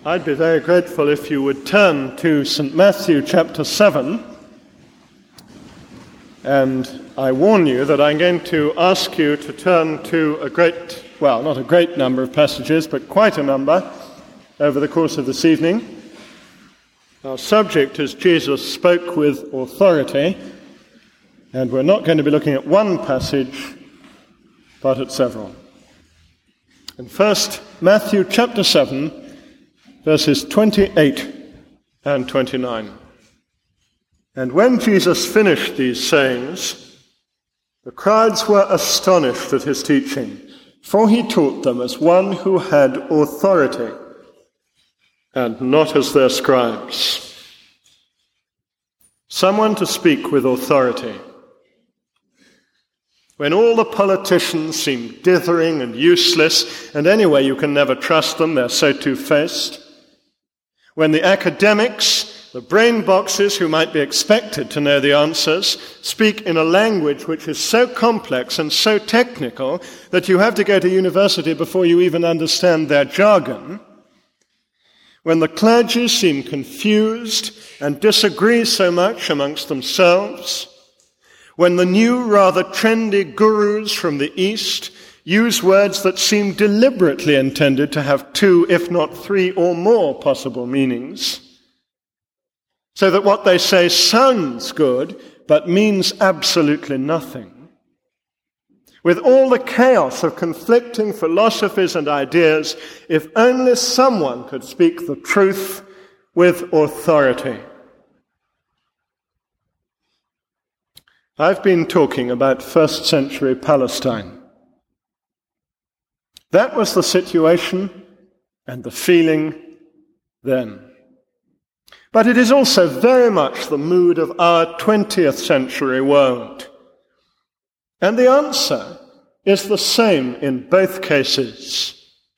I'd be very grateful if you would turn to St. Matthew chapter 7. And I warn you that I'm going to ask you to turn to not a great number of passages, but quite a number over the course of this evening. Our subject is Jesus spoke with authority, and we're not going to be looking at one passage, but at several. And first, Matthew chapter 7, verses 28 and 29. And when Jesus finished these sayings, the crowds were astonished at his teaching, for he taught them as one who had authority, and not as their scribes. Someone to speak with authority. When all the politicians seem dithering and useless, and anyway you can never trust them, they're so two-faced. When the academics, the brain boxes who might be expected to know the answers, speak in a language which is so complex and so technical that you have to go to university before you even understand their jargon. When the clergy seem confused and disagree so much amongst themselves. When the new, rather trendy gurus from the East use words that seem deliberately intended to have two, if not three or more possible meanings, so that what they say sounds good, but means absolutely nothing. With all the chaos of conflicting philosophies and ideas, if only someone could speak the truth with authority. I've been talking about first century Palestine. That was the situation and the feeling then. But it is also very much the mood of our 20th century world. And the answer is the same in both cases.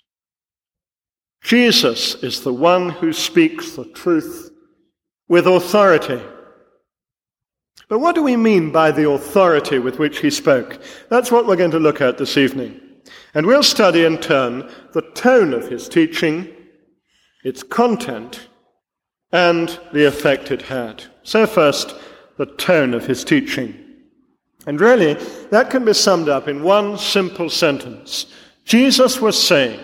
Jesus is the one who speaks the truth with authority. But what do we mean by the authority with which he spoke? That's what we're going to look at this evening. And we'll study in turn the tone of his teaching, its content, and the effect it had. So first, the tone of his teaching. And really, that can be summed up in one simple sentence. Jesus was saying,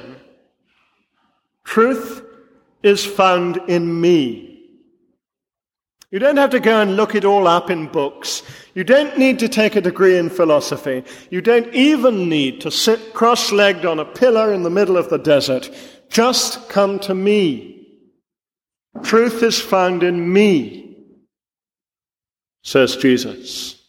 truth is found in me. You don't have to go and look it all up in books. You don't need to take a degree in philosophy. You don't even need to sit cross-legged on a pillar in the middle of the desert. Just come to me. Truth is found in me, says Jesus.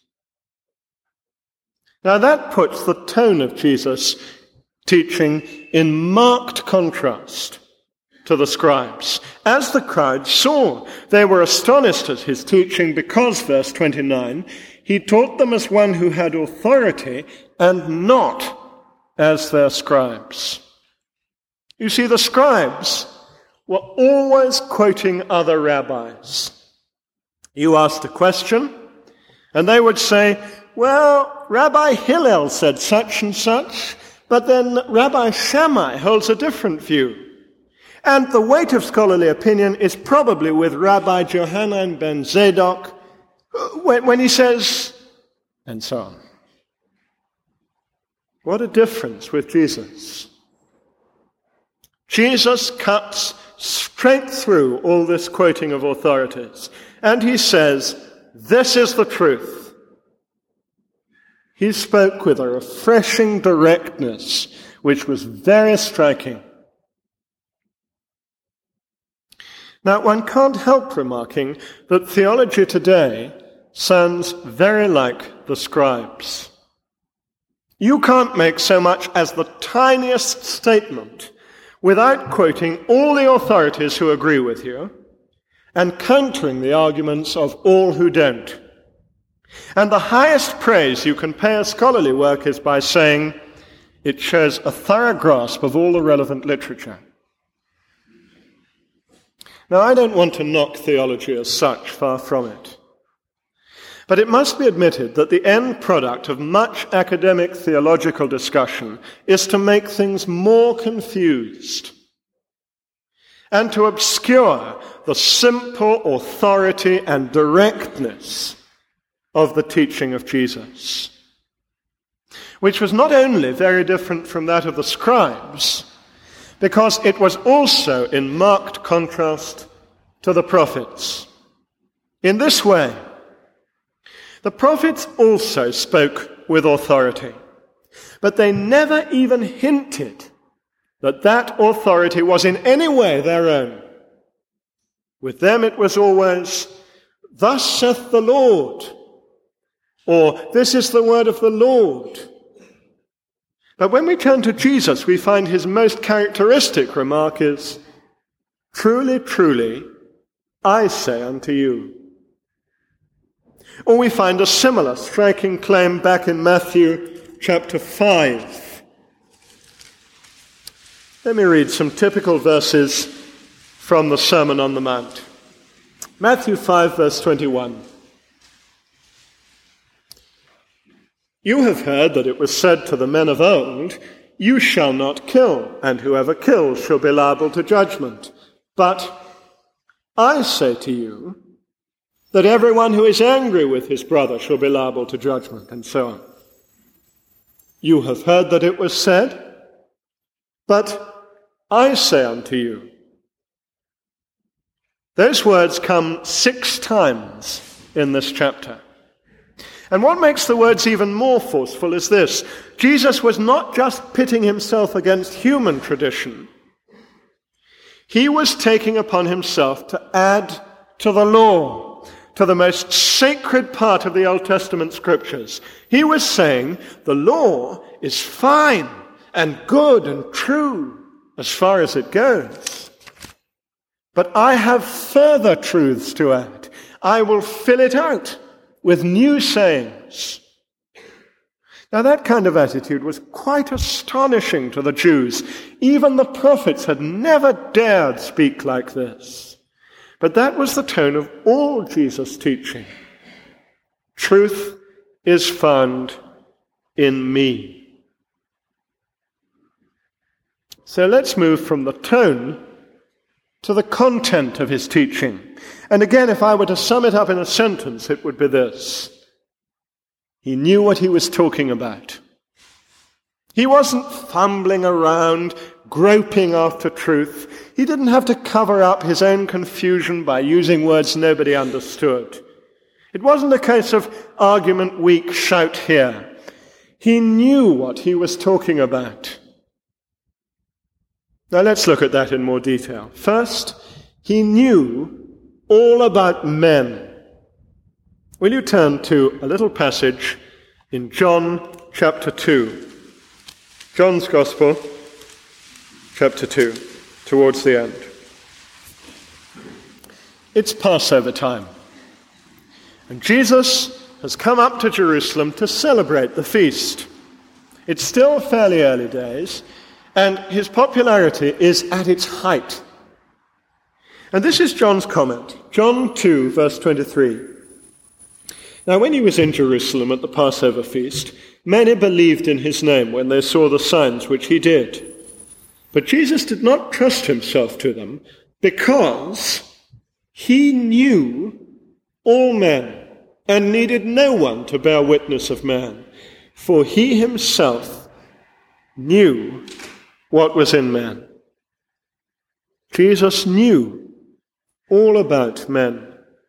Now that puts the tone of Jesus' teaching in marked contrast to the scribes. As the crowd saw, they were astonished at his teaching because, verse 29, he taught them as one who had authority and not as their scribes. You see, the scribes were always quoting other rabbis. You asked a question, and they would say, well, Rabbi Hillel said such and such, but then Rabbi Shammai holds a different view. And the weight of scholarly opinion is probably with Rabbi Johanan ben Zadok when he says, and so on. What a difference with Jesus. Jesus cuts straight through all this quoting of authorities, and he says, this is the truth. He spoke with a refreshing directness, which was very striking. Now, one can't help remarking that theology today sounds very like the scribes. You can't make so much as the tiniest statement without quoting all the authorities who agree with you and countering the arguments of all who don't. And the highest praise you can pay a scholarly work is by saying it shows a thorough grasp of all the relevant literature. Now, I don't want to knock theology as such, far from it. But it must be admitted that the end product of much academic theological discussion is to make things more confused. and to obscure the simple authority and directness of the teaching of Jesus, which was not only very different from that of the scribes, because it was also in marked contrast to the prophets. In this way, the prophets also spoke with authority, but they never even hinted that that authority was in any way their own. With them it was always, "Thus saith the Lord," or "This is the word of the Lord." But when we turn to Jesus, we find his most characteristic remark is, "Truly, truly, I say unto you." Or we find a similar striking claim back in Matthew chapter 5. Let me read some typical verses from the Sermon on the Mount. Matthew 5, verse 21. "You have heard that it was said to the men of old, 'You shall not kill, and whoever kills shall be liable to judgment.' But I say to you that everyone who is angry with his brother shall be liable to judgment," and so on. "You have heard that it was said, but I say unto you." Those words come 6 times in this chapter. And what makes the words even more forceful is this: Jesus was not just pitting himself against human tradition. He was taking upon himself to add to the law, to the most sacred part of the Old Testament scriptures. He was saying the law is fine and good and true as far as it goes. But I have further truths to add. I will fill it out with new sayings. Now that kind of attitude was quite astonishing to the Jews. Even the prophets had never dared speak like this. But that was the tone of all Jesus' teaching. Truth is found in me. So let's move from the tone to the content of his teaching. And again, if I were to sum it up in a sentence, it would be this: he knew what he was talking about. He wasn't fumbling around, groping after truth. He didn't have to cover up his own confusion by using words nobody understood. It wasn't a case of argument weak, shout here. He knew what he was talking about. Now let's look at that in more detail. First, he knew all about men. Will you turn to a little passage in John chapter 2? John's Gospel, chapter 2, towards the end. It's Passover time, and Jesus has come up to Jerusalem to celebrate the feast. It's still fairly early days, and his popularity is at its height. And this is John's comment, John 2, verse 23. "Now when he was in Jerusalem at the Passover feast, many believed in his name when they saw the signs which he did. But Jesus did not trust himself to them, because he knew all men and needed no one to bear witness of man, for he himself knew what was in man." Jesus knew all about men.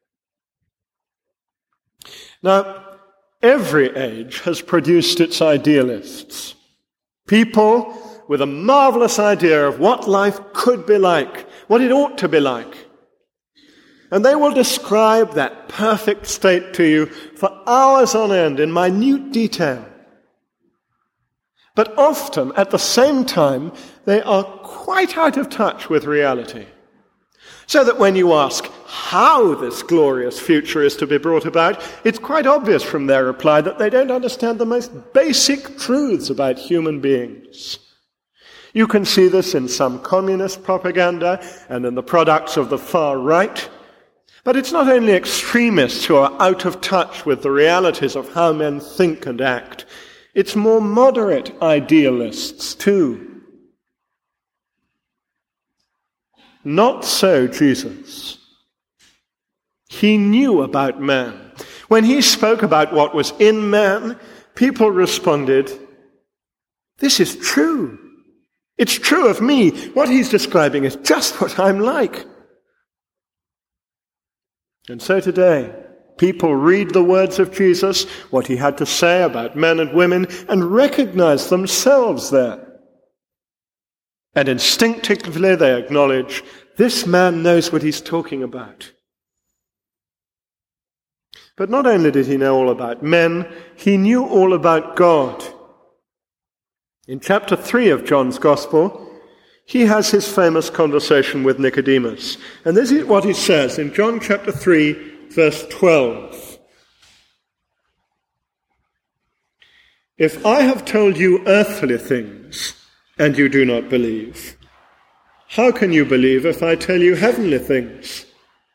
Now, every age has produced its idealists. People with a marvelous idea of what life could be like, what it ought to be like. And they will describe that perfect state to you for hours on end in minute detail. But often, at the same time, they are quite out of touch with reality. So that when you ask how this glorious future is to be brought about, it's quite obvious from their reply that they don't understand the most basic truths about human beings. You can see this in some communist propaganda and in the products of the far right. But it's not only extremists who are out of touch with the realities of how men think and act. It's more moderate idealists too. Not so Jesus. He knew about man. When he spoke about what was in man, people responded, "This is true. It's true of me. What he's describing is just what I'm like." And so today, people read the words of Jesus, what he had to say about men and women, and recognize themselves there. And instinctively they acknowledge, this man knows what he's talking about. But not only did he know all about men, he knew all about God. In chapter 3 of John's Gospel, he has his famous conversation with Nicodemus. And this is what he says in John chapter 3, verse 12. "If I have told you earthly things, and you do not believe, how can you believe if I tell you heavenly things?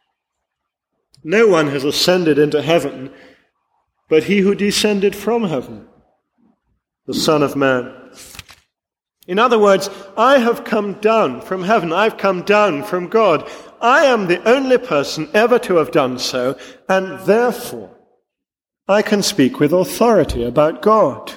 No one has ascended into heaven, but he who descended from heaven, the Son of Man." In other words, I have come down from heaven. I've come down from God. I am the only person ever to have done so, and therefore I can speak with authority about God.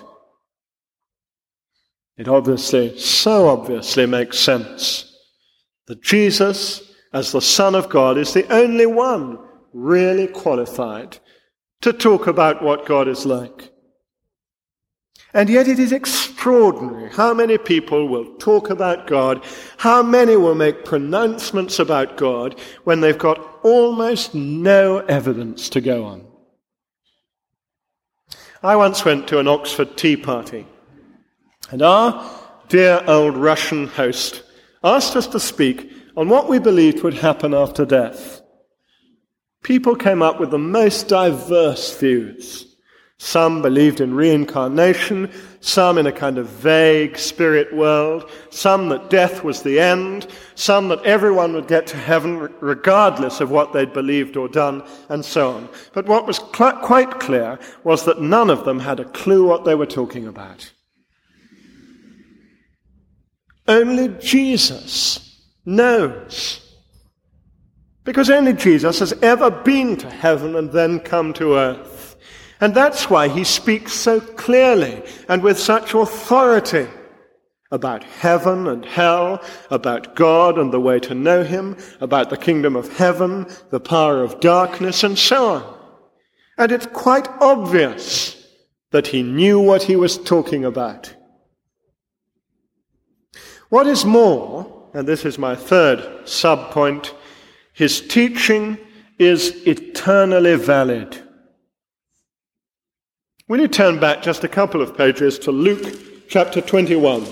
It so obviously makes sense that Jesus, as the Son of God, is the only one really qualified to talk about what God is like. And yet it is extraordinary how many people will talk about God, how many will make pronouncements about God when they've got almost no evidence to go on. I once went to an Oxford tea party, and our dear old Russian host asked us to speak on what we believed would happen after death. People came up with the most diverse views. Some believed in reincarnation, some in a kind of vague spirit world, some that death was the end, some that everyone would get to heaven regardless of what they'd believed or done, and so on. But what was quite clear was that none of them had a clue what they were talking about. Only Jesus knows. Because only Jesus has ever been to heaven and then come to earth. And that's why he speaks so clearly and with such authority about heaven and hell, about God and the way to know him, about the kingdom of heaven, the power of darkness, and so on. And it's quite obvious that he knew what he was talking about. What is more, and this is my third sub-point, his teaching is eternally valid. Will you turn back just a couple of pages to Luke chapter 21?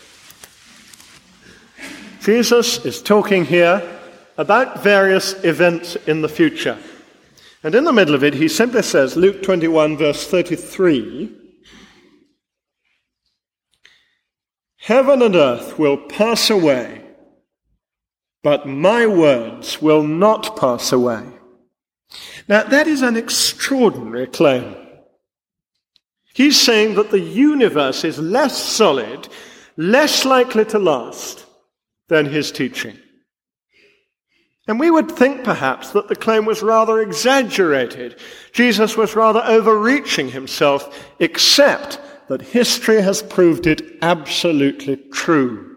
Jesus is talking here about various events in the future. And in the middle of it, he simply says, Luke 21, verse 33, "Heaven and earth will pass away, but my words will not pass away." Now, that is an extraordinary claim. He's saying that the universe is less solid, less likely to last than his teaching. And we would think perhaps that the claim was rather exaggerated. Jesus was rather overreaching himself, except that history has proved it absolutely true.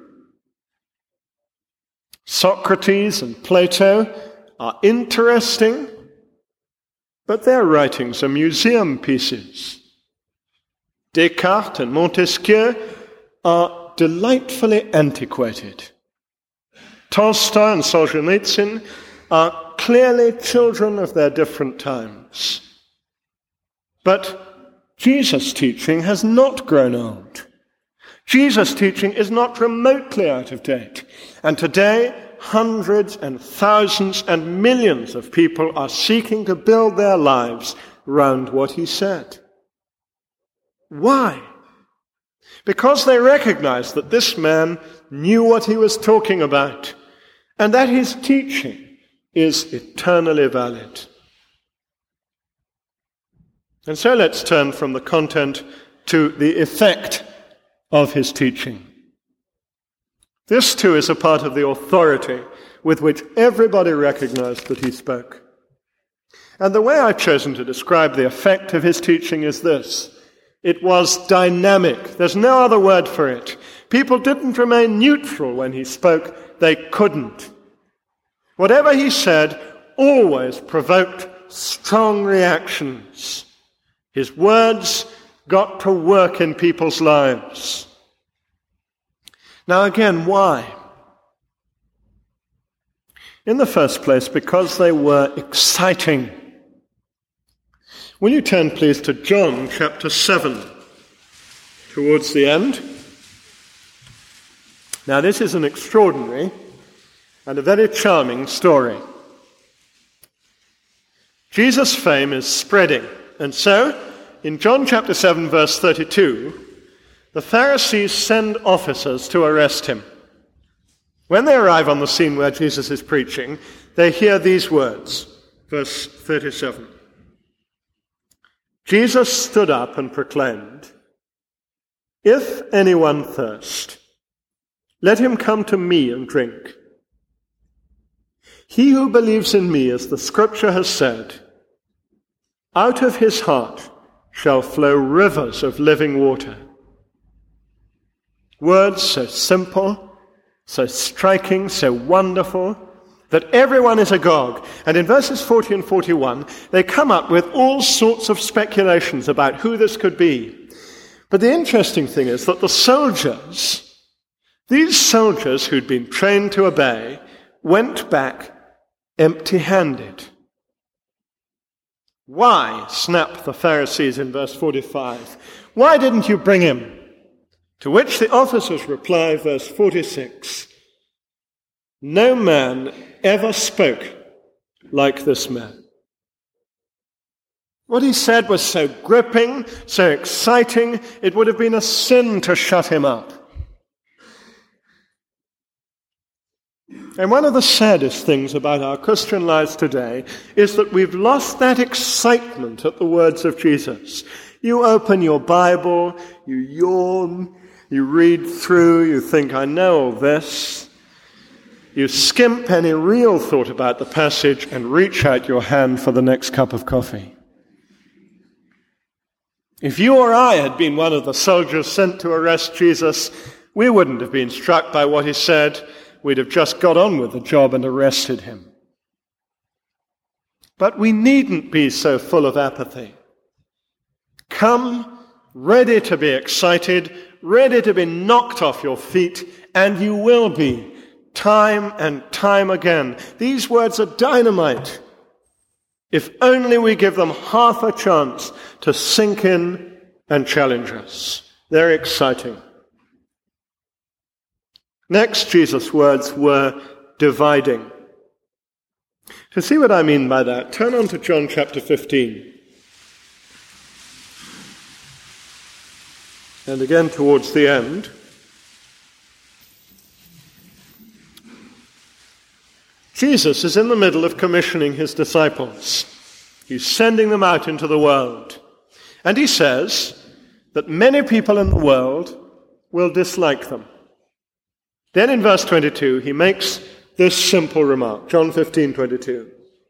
Socrates and Plato are interesting, but their writings are museum pieces. Descartes and Montesquieu are delightfully antiquated. Tolstoy and Solzhenitsyn are clearly children of their different times. But Jesus' teaching has not grown old. Jesus' teaching is not remotely out of date. And today, hundreds and thousands and millions of people are seeking to build their lives around what he said. Why? Because they recognize that this man knew what he was talking about, and that his teaching is eternally valid. And so let's turn from the content to the effect of his teaching. This too is a part of the authority with which everybody recognized that he spoke. And the way I've chosen to describe the effect of his teaching is this. It was dynamic. There's no other word for it. People didn't remain neutral when he spoke. They couldn't. Whatever he said always provoked strong reactions. His words got to work in people's lives. Now again, why? In the first place, because they were exciting. Will you turn, please, to John chapter 7, towards the end? Now, this is an extraordinary and a very charming story. Jesus' fame is spreading, and so, in John chapter 7, verse 32, the Pharisees send officers to arrest him. When they arrive on the scene where Jesus is preaching, they hear these words, verse 37. Jesus stood up and proclaimed, "If anyone thirst, let him come to me and drink. He who believes in me, as the Scripture has said, out of his heart shall flow rivers of living water." Words so simple, so striking, so wonderful, that everyone is agog. And in verses 40 and 41, they come up with all sorts of speculations about who this could be. But the interesting thing is that the soldiers, these soldiers who'd been trained to obey, went back empty-handed. Why, snap the Pharisees in verse 45, why didn't you bring him? To which the officers reply, verse 46, no man ever spoke like this man. What he said was so gripping, so exciting, it would have been a sin to shut him up. And one of the saddest things about our Christian lives today is that we've lost that excitement at the words of Jesus. You open your Bible, you yawn, you read through, you think, I know all this. You skimp any real thought about the passage and reach out your hand for the next cup of coffee. If you or I had been one of the soldiers sent to arrest Jesus, we wouldn't have been struck by what he said. We'd have just got on with the job and arrested him. But we needn't be so full of apathy. Come ready to be excited, ready to be knocked off your feet, and you will be. Time and time again. These words are dynamite. If only we give them half a chance to sink in and challenge us. They're exciting. Next, Jesus' words were dividing. To see what I mean by that, turn on to John chapter 15. And again towards the end. Jesus is in the middle of commissioning his disciples. He's sending them out into the world. And he says that many people in the world will dislike them. Then in verse 22, he makes this simple remark, John 15:22.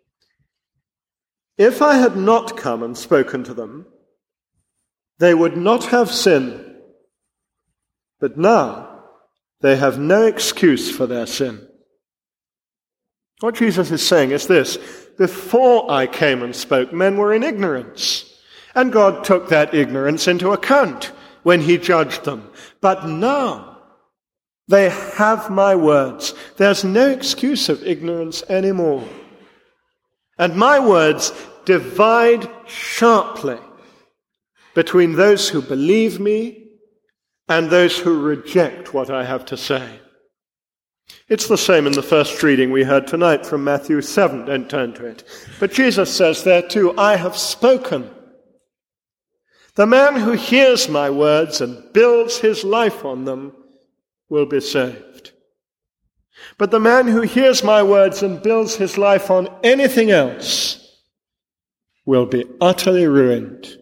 If I had not come and spoken to them, they would not have sin. But now they have no excuse for their sin. What Jesus is saying is this: before I came and spoke, men were in ignorance, and God took that ignorance into account when he judged them. But now they have my words. There's no excuse of ignorance anymore. And my words divide sharply between those who believe me and those who reject what I have to say. It's the same in the first reading we heard tonight from Matthew 7. Don't turn to it. But Jesus says there too, I have spoken. The man who hears my words and builds his life on them will be saved. But the man who hears my words and builds his life on anything else will be utterly ruined.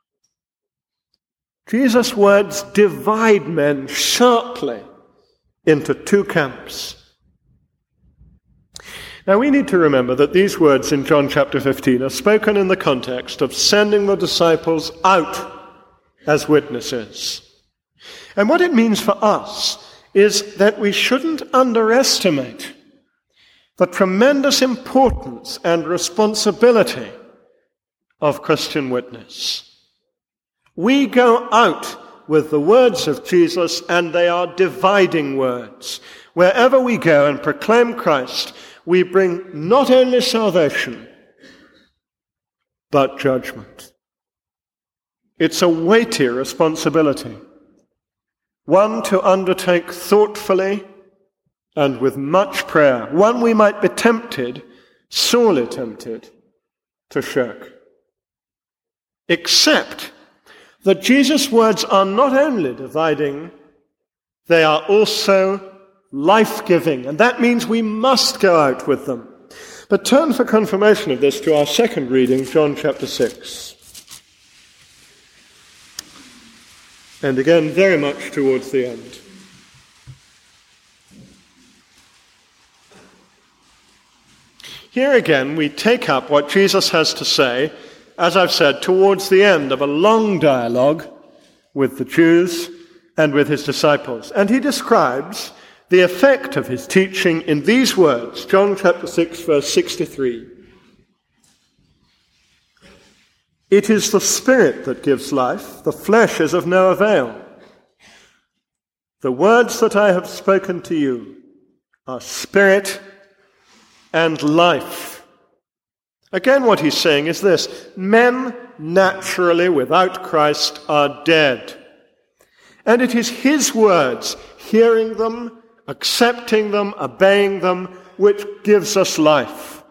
Jesus' words divide men sharply into two camps. Now we need to remember that these words in John chapter 15 are spoken in the context of sending the disciples out as witnesses. And what it means for us is that we shouldn't underestimate the tremendous importance and responsibility of Christian witness. We go out with the words of Jesus, and they are dividing words. Wherever we go and proclaim Christ, we bring not only salvation, but judgment. It's a weighty responsibility, one to undertake thoughtfully and with much prayer, one we might be tempted, sorely tempted, to shirk. Except that Jesus' words are not only dividing, they are also life-giving, and that means we must go out with them. But turn for confirmation of this to our second reading, John chapter 6. And again, very much towards the end. Here again, we take up what Jesus has to say, as I've said, towards the end of a long dialogue with the Jews and with his disciples. And he describes the effect of his teaching in these words, John chapter 6, verse 63. It is the Spirit that gives life, the flesh is of no avail. The words that I have spoken to you are spirit and life. Again, what he's saying is this: men naturally without Christ are dead. And it is his words, hearing them, accepting them, obeying them, which gives us life.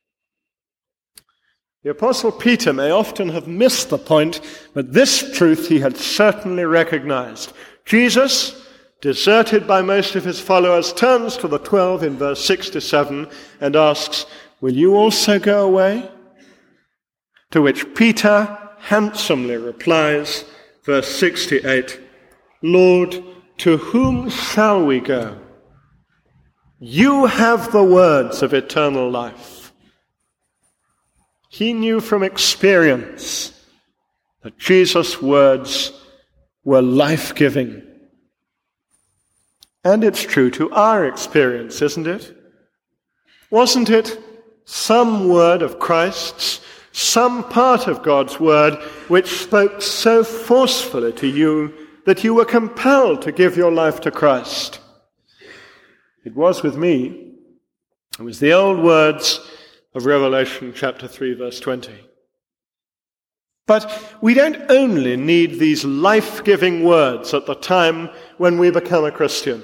The Apostle Peter may often have missed the point, but this truth he had certainly recognized. Jesus, deserted by most of his followers, turns to the 12 in verse 67 and asks, "Will you also go away?" To which Peter handsomely replies, verse 68, "Lord, to whom shall we go? You have the words of eternal life." He knew from experience that Jesus' words were life-giving. And it's true to our experience, isn't it? Wasn't it some word of Christ's, some part of God's word, which spoke so forcefully to you that you were compelled to give your life to Christ? It was with me. It was the old words of Revelation chapter 3, verse 20. But we don't only need these life-giving words at the time when we become a Christian.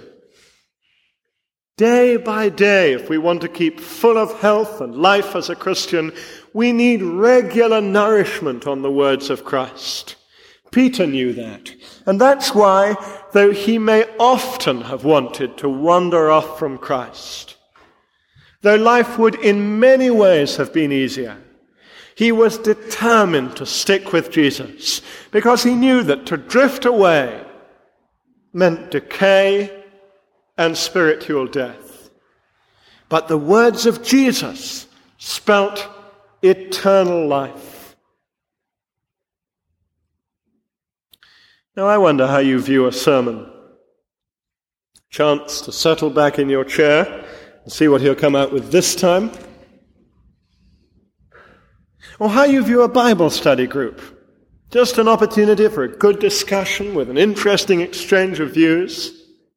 Day by day, if we want to keep full of health and life as a Christian, we need regular nourishment on the words of Christ. Peter knew that. And that's why, though he may often have wanted to wander off from Christ, though life would in many ways have been easier, he was determined to stick with Jesus, because he knew that to drift away meant decay and spiritual death. But the words of Jesus spelt eternal life. Now I wonder how you view a sermon. Chance to settle back in your chair and see what he'll come out with this time. Or how you view a Bible study group. Just an opportunity for a good discussion with an interesting exchange of views.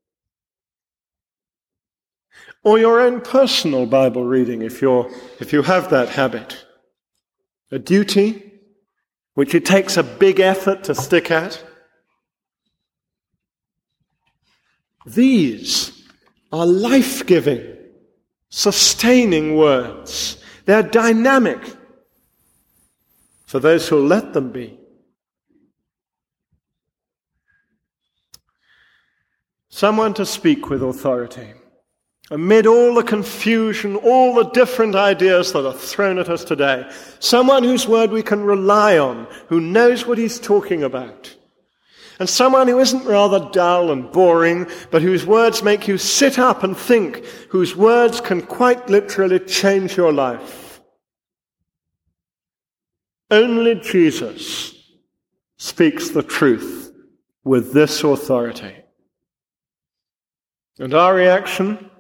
Or your own personal Bible reading, if you have that habit. A duty which it takes a big effort to stick at. These are life-giving, sustaining words. They're dynamic for those who let them be. Someone to speak with authority. Amid all the confusion, all the different ideas that are thrown at us today, someone whose word we can rely on, who knows what he's talking about. and someone who isn't rather dull and boring, but whose words make you sit up and think, whose words can quite literally change your life. Only Jesus speaks the truth with this authority. And our reaction?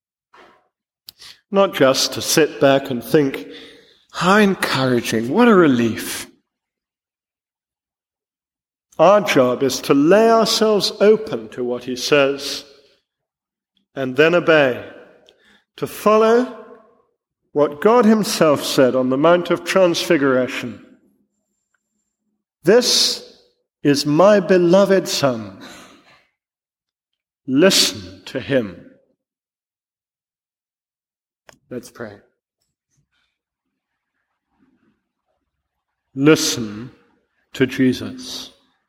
Not just to sit back and think, how encouraging, what a relief. Our job is to lay ourselves open to what he says and then obey, to follow what God himself said on the Mount of Transfiguration. This is my beloved Son. Listen to him. Let's pray. Listen to Jesus.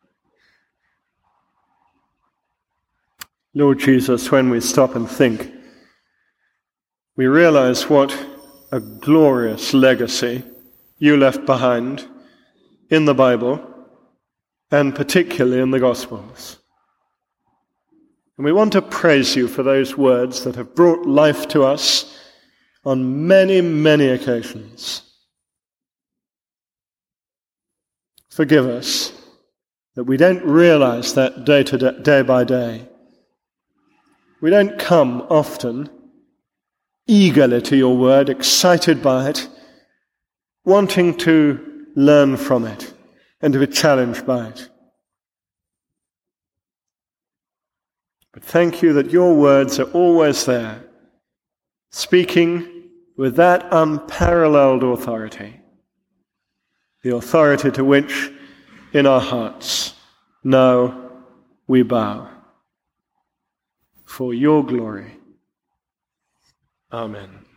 Lord Jesus, when we stop and think, we realize what a glorious legacy you left behind in the Bible, and particularly in the Gospels. And we want to praise you for those words that have brought life to us on many, many occasions. Forgive us that we don't realize that day by day. We don't come often eagerly to your word, excited by it, wanting to learn from it and to be challenged by it. But thank you that your words are always there, speaking with that unparalleled authority, the authority to which in our hearts now we bow. For your glory. Amen.